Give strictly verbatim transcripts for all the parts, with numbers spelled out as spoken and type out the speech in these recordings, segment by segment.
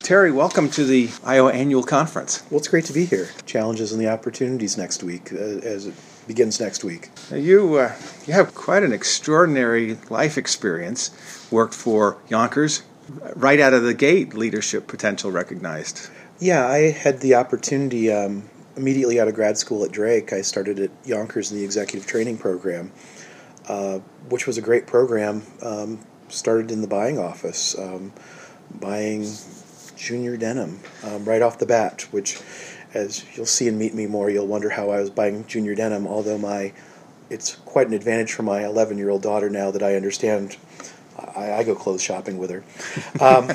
Terry, welcome to the Iowa Annual Conference. Well, it's great to be here. Challenges and the opportunities next week, uh, as it begins next week. Now you uh, you have quite an extraordinary life experience. Worked for Yonkers, right out of the gate, leadership potential recognized. Yeah, I had the opportunity um, immediately out of grad school at Drake. I started at Yonkers in the executive training program, uh, which was a great program. Um, started in the buying office, um, buying junior denim um, right off the bat, which, as you'll see and meet me more, you'll wonder how I was buying junior denim, although my it's quite an advantage for my eleven-year-old daughter now that I understand. I, I go clothes shopping with her. Um,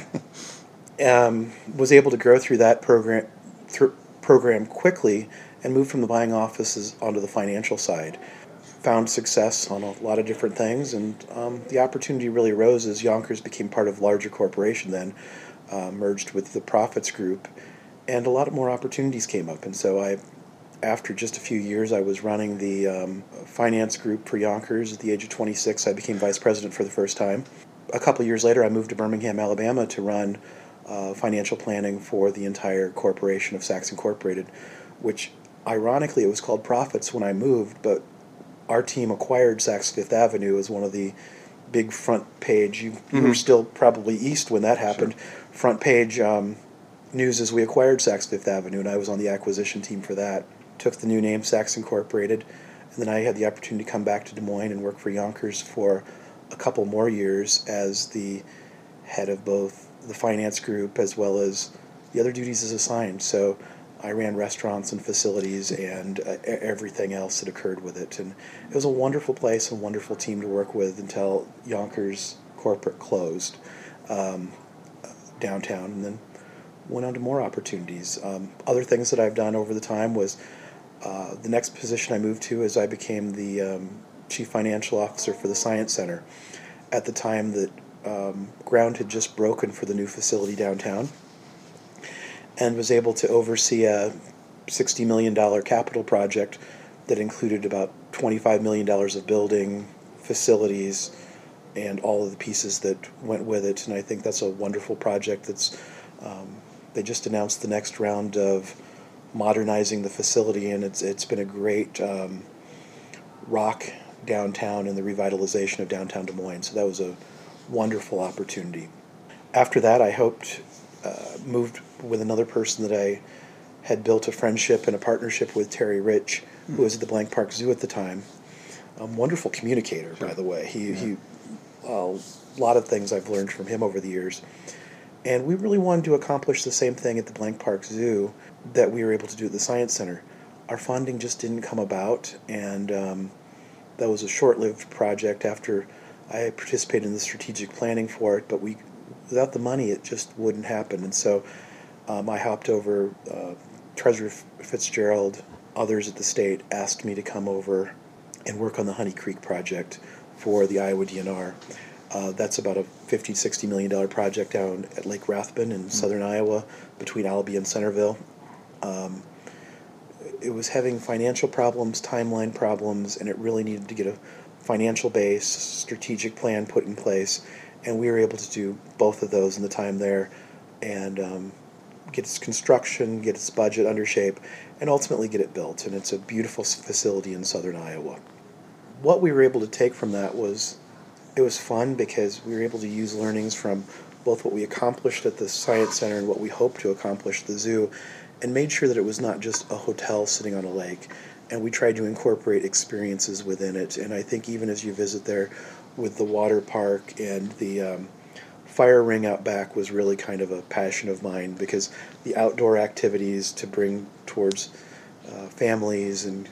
um, was able to grow through that program, th- program quickly and move from the buying offices onto the financial side. Found success on a lot of different things, and um, the opportunity really arose as Yonkers became part of a larger corporation then, uh, merged with the Profits Group, and a lot more opportunities came up. And so I, after just a few years, I was running the um, finance group for Yonkers. At the age of twenty-six, I became vice president for the first time. A couple of years later, I moved to Birmingham, Alabama to run uh, financial planning for the entire corporation of Saks Incorporated, which ironically it was called Profits when I moved, but our team acquired Saks Fifth Avenue as one of the big front page. You, mm-hmm. you were still probably east when that happened. Sure. Front page um, news as we acquired Saks Fifth Avenue, and I was on the acquisition team for that. Took the new name Saks Incorporated, and then I had the opportunity to come back to Des Moines and work for Yonkers for a couple more years as the head of both the finance group as well as the other duties as assigned. So I ran restaurants and facilities and uh, everything else that occurred with it. And it was a wonderful place, a wonderful team to work with until Yonkers corporate closed um, downtown, and then went on to more opportunities. Um, other things that I've done over the time was uh, the next position I moved to is I became the um, chief financial officer for the Science Center. At the time that um, ground had just broken for the new facility downtown, and was able to oversee a sixty million dollars capital project that included about twenty-five million dollars of building, facilities, and all of the pieces that went with it. And I think that's a wonderful project. That's um, they just announced the next round of modernizing the facility, and it's it's been a great um, rock downtown and the revitalization of downtown Des Moines. So that was a wonderful opportunity. After that, I hoped uh, moved with another person that I had built a friendship and a partnership with, Terry Rich, who was at the Blank Park Zoo at the time. A wonderful communicator, by the way. He, yeah. he uh, a lot of things I've learned from him over the years. And we really wanted to accomplish the same thing at the Blank Park Zoo that we were able to do at the Science Center. Our funding just didn't come about, and um, that was a short-lived project after I participated in the strategic planning for it, but we, without the money, it just wouldn't happen. And so um, I hopped over. Uh, Treasurer Fitzgerald, others at the state asked me to come over and work on the Honey Creek project for the Iowa D N R. Uh, that's about a fifty, sixty million dollars project down at Lake Rathbun in mm-hmm. southern Iowa between Albee and Centerville. Um, it was having financial problems, timeline problems, and it really needed to get a financial base, strategic plan put in place, and we were able to do both of those in the time there, and um, get its construction, get its budget under shape, and ultimately get it built. And it's a beautiful facility in southern Iowa. What we were able to take from that was, it was fun because we were able to use learnings from both what we accomplished at the Science Center and what we hoped to accomplish at the zoo, and made sure that it was not just a hotel sitting on a lake. And we tried to incorporate experiences within it. And I think even as you visit there with the water park and the um, fire ring out back was really kind of a passion of mine, because the outdoor activities to bring towards uh, families and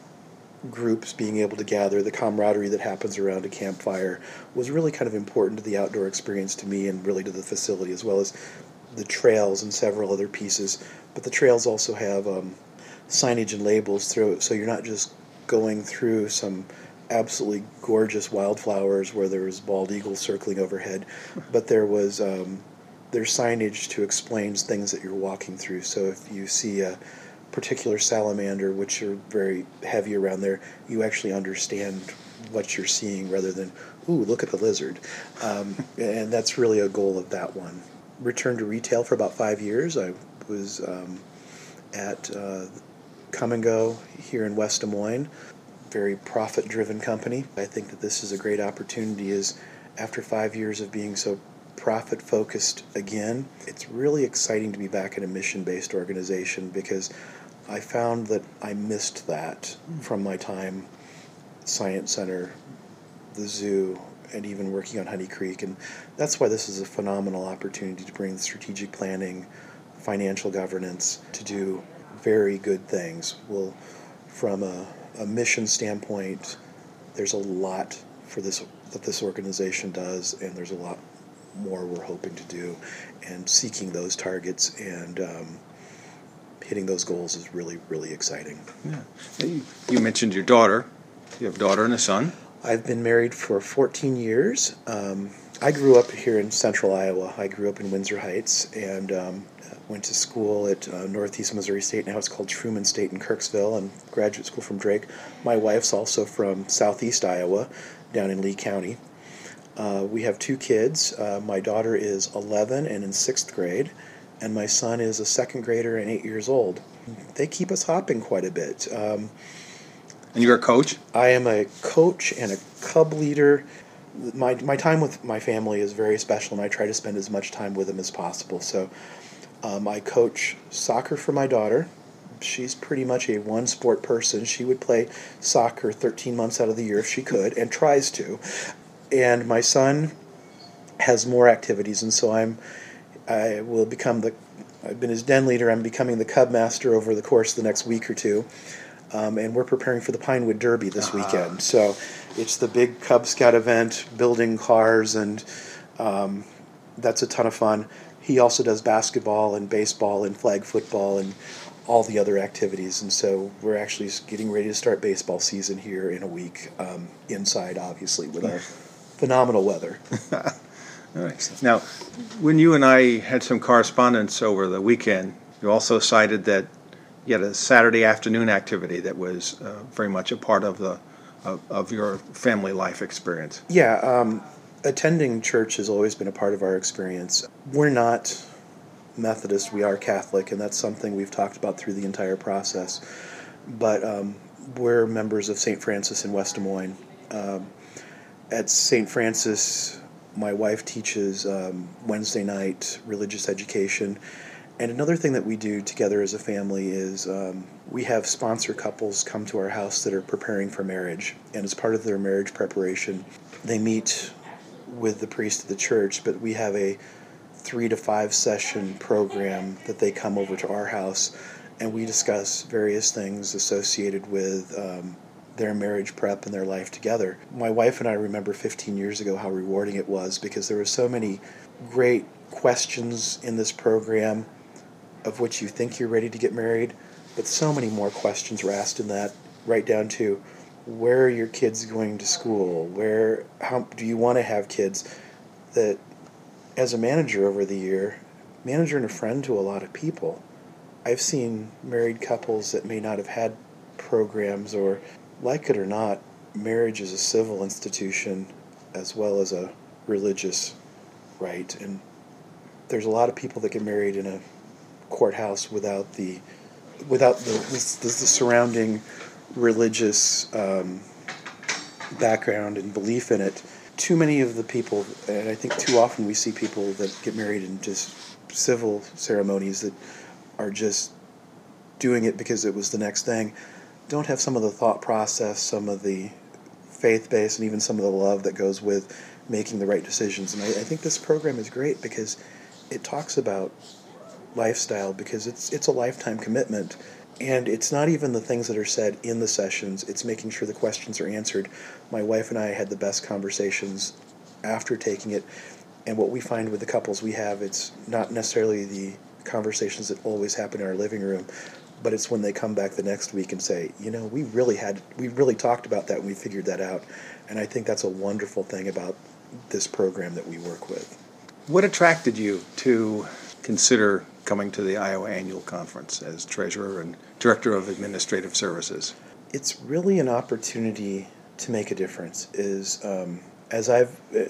groups being able to gather, the camaraderie that happens around a campfire was really kind of important to the outdoor experience to me, and really to the facility, as well as the trails and several other pieces. But the trails also have um, signage and labels through it, so you're not just going through some absolutely gorgeous wildflowers where there was bald eagles circling overhead, but there was um, there's signage to explain things that you're walking through. So if you see a particular salamander, which are very heavy around there, you actually understand what you're seeing rather than, ooh, look at the lizard. Um, and that's really a goal of that one. returned to retail for about five years. I was um, at uh, Come and Go here in West Des Moines, very profit-driven company. I think that this is a great opportunity is after five years of being so profit-focused again, it's really exciting to be back in a mission-based organization because I found that I missed that from my time Science Center, the zoo, and even working on Honey Creek. And that's why this is a phenomenal opportunity to bring strategic planning, financial governance, to do very good things. Well, from a, a mission standpoint, there's a lot for this that this organization does, and there's a lot more we're hoping to do. And seeking those targets and um, hitting those goals is really, really exciting. Yeah. You, you mentioned your daughter. You have a daughter and a son. I've been married for fourteen years. Um, I grew up here in central Iowa. I grew up in Windsor Heights and um, went to school at uh, Northeast Missouri State. Now it's called Truman State in Kirksville, and graduate school from Drake. My wife's also from southeast Iowa, down in Lee County. Uh, we have two kids. Uh, my daughter is eleven and in sixth grade, and my son is a second grader and eight years old. They keep us hopping quite a bit. Um, And you're a coach? I am a coach and a cub leader. My my time with my family is very special, and I try to spend as much time with them as possible. So um, I coach soccer for my daughter. She's pretty much a one-sport person. She would play soccer thirteen months out of the year if she could, and tries to. And my son has more activities, and so I'm I will become the I've been his den leader. I'm becoming the cub master over the course of the next week or two. Um, and we're preparing for the Pinewood Derby this uh-huh. weekend. So it's the big Cub Scout event, building cars, and um, that's a ton of fun. He also does basketball and baseball and flag football and all the other activities. And so we're actually getting ready to start baseball season here in a week, um, inside, obviously, with our phenomenal weather. All right. Now, when you and I had some correspondence over the weekend, you also cited that you had a Saturday afternoon activity that was uh, very much a part of the of, of your family life experience. Yeah, um, attending church has always been a part of our experience. We're not Methodist, we are Catholic, and that's something we've talked about through the entire process. But um, we're members of Saint Francis in West Des Moines. Um, at Saint Francis, my wife teaches um, Wednesday night religious education. And another thing that we do together as a family is um, we have sponsor couples come to our house that are preparing for marriage. And as part of their marriage preparation, they meet with the priest of the church, but we have a three to five session program that they come over to our house, and we discuss various things associated with um, their marriage prep and their life together. My wife and I remember fifteen years ago how rewarding it was, because there were so many great questions in this program of which you think you're ready to get married, but so many more questions were asked in that, right down to where are your kids going to school, where, how do you want to have kids, that as a manager over the year, manager and a friend to a lot of people, I've seen married couples that may not have had programs, or like it or not, marriage is a civil institution as well as a religious right, and there's a lot of people that get married in a courthouse without the without the the, the surrounding religious um, background and belief in it. Too many of the people, and I think too often we see people that get married in just civil ceremonies that are just doing it because it was the next thing, don't have some of the thought process, some of the faith base, and even some of the love that goes with making the right decisions. And I, I think this program is great because it talks about lifestyle, because it's it's a lifetime commitment, and it's not even the things that are said in the sessions, it's making sure the questions are answered. My wife and I had the best conversations after taking it, and what we find with the couples we have, it's not necessarily the conversations that always happen in our living room, but it's when they come back the next week and say, you know, we really had we really talked about that and we figured that out. And I think that's a wonderful thing about this program that we work with. What attracted you to consider coming to the Iowa Annual Conference as Treasurer and Director of Administrative Services? It's really an opportunity to make a difference. Is um, as I've uh,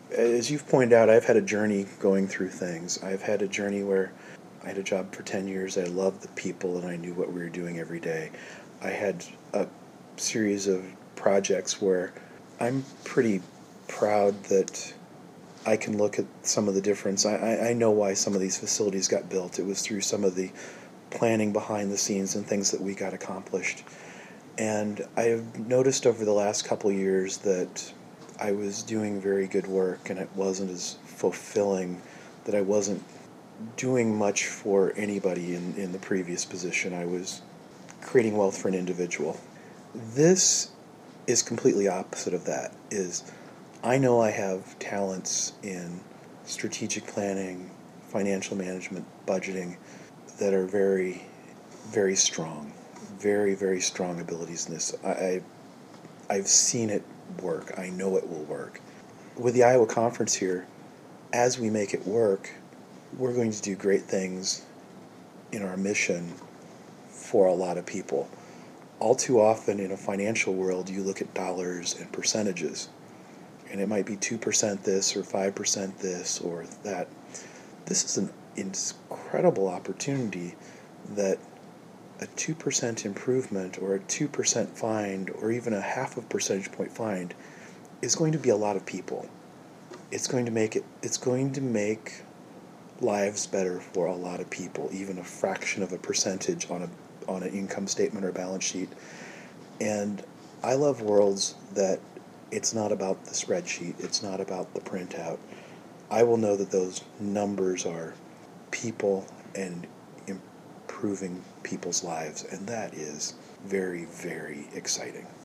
as you've pointed out, I've had a journey going through things. I've had a journey where I had a job for ten years. I loved the people and I knew what we were doing every day. I had a series of projects where I'm pretty proud that I can look at some of the difference. I, I, I know why some of these facilities got built. It was through some of the planning behind the scenes and things that we got accomplished. And I've noticed over the last couple years that I was doing very good work and it wasn't as fulfilling, that I wasn't doing much for anybody in, in the previous position. I was creating wealth for an individual. This is completely opposite of that. Is I know I have talents in strategic planning, financial management, budgeting that are very, very strong. Very, very strong abilities in this. I, I, I've seen it work. I know it will work. With the Iowa Conference here, as we make it work, we're going to do great things in our mission for a lot of people. All too often in a financial world, you look at dollars and percentages, and it might be two percent this or five percent this or that. This is an incredible opportunity that a two percent improvement or a two percent find or even a half a percentage point find is going to be a lot of people. It's going to make it, it's going to make lives better for a lot of people, even a fraction of a percentage on a on an income statement or balance sheet. And I love worlds that it's not about the spreadsheet, it's not about the printout. I will know that those numbers are people and improving people's lives, and that is very, very exciting.